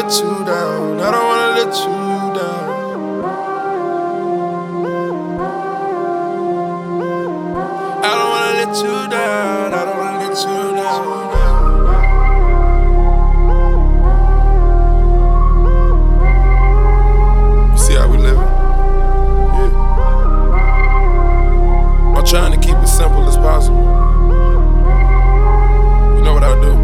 let you down. I don't wanna let you down. I don't wanna let you down. I don't wanna let you down. See how we living? Yeah. I'm trying to keep it simple as possible. You know what I do?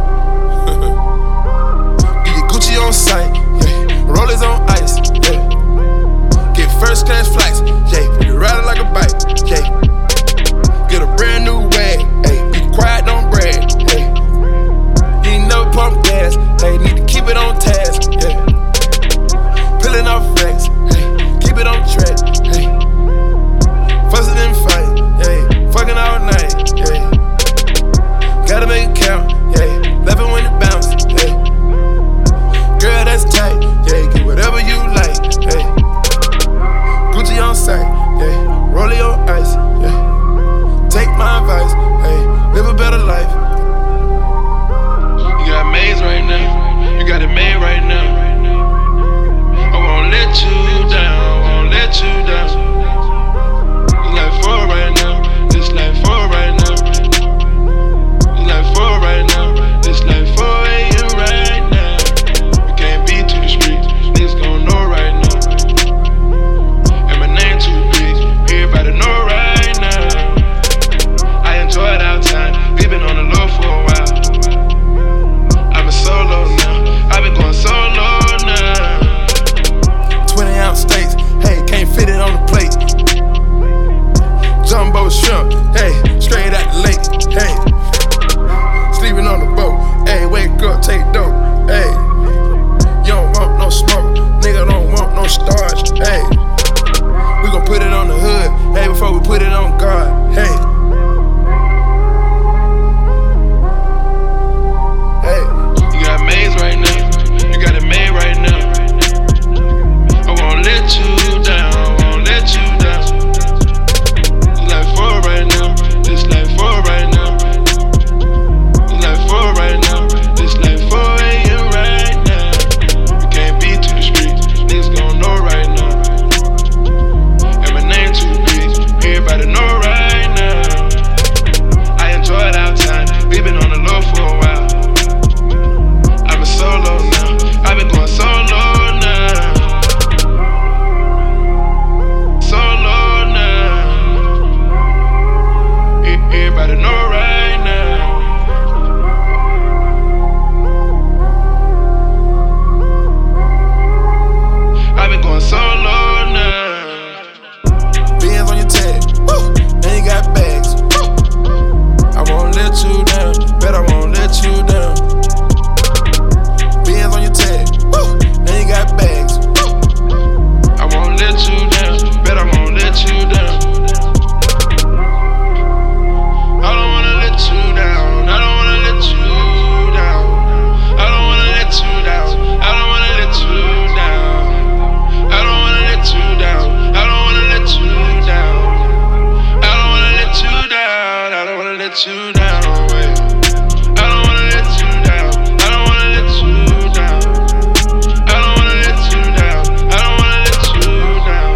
Get your Gucci on sight, yeah. Rollers on ice, yeah. Get first class flights, yeah. You ride it like a bike, yeah. Get a brand new wag, hey. Be quiet, don't brag, hey. You ain't never pump gas, hey. Need to keep it on task, yeah. Peeling off racks, hey. Keep it on track, hey. Fussing and fight, yeah. Fucking all night, yeah. Gotta make it count, yeah. Laughing when it bounce, yeah. Girl, that's tight, yeah. Get whatever you like, yeah. Gucci on sight, yeah. Rollie on ice, yeah. Take my advice, hey. Live a better life. You got maze right now. You got it made right now. I won't let you down. I won't let you down. It's like 4 right now. It's like 4 right now. It's like 4 right now. It's like 4 a.m. right now. You can't be to the streets. Niggas gon' know right now. And my name too big. Everybody know right now. I enjoy it outside. We been on the low for a while. I've been solo now. I've been going solo now. 20-ounce steaks. Hey, can't fit it on the plate. Jumbo shrimp, hey, straight out the lake, hey. Sleeping on the boat, hey, wake up, take dope, hey. You don't want no smoke, nigga don't want no starch, hey. We gon' put it on the hood, hey, before we put it on guard, hey. Hey. You got maze right now, you got it made right now. I won't let you down, I won't let you down. It's like 4 right now. It's like 4 right now. It's like 4 right now. It's like 4 a.m. right now. You can't be to the streets. Niggas gon' know right now. And my name too big. Everybody know right now. I enjoy it outside. We been on the low for a while. I've been solo now. I've been going solo now. Solo now. Everybody know right now. I've been going solo now. Bands on your tag, woo. And you got bags, woo. I won't let you down, bet I won't let you down. Bands on your tag, woo. And you got bags, woo. I won't let you down, bet I won't let you down. I don't wanna let you down. I don't wanna let you down. I don't wanna let you down. I don't wanna let you down. I don't wanna let you down. I don't wanna let you down. I don't wanna let you down. I don't wanna let you down. Wait. I don't wanna let you down. I don't wanna let you down. I don't wanna let you down. I don't wanna let you down.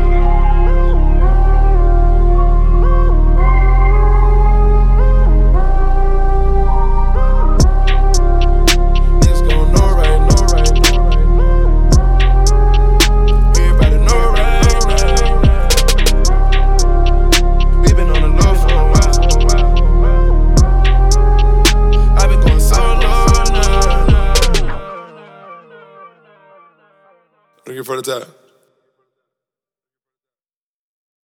Niggas gon' know right, know right, know right, know right. Everybody know right now. We been on the low for a while. I've been going solo now. Looking for the top.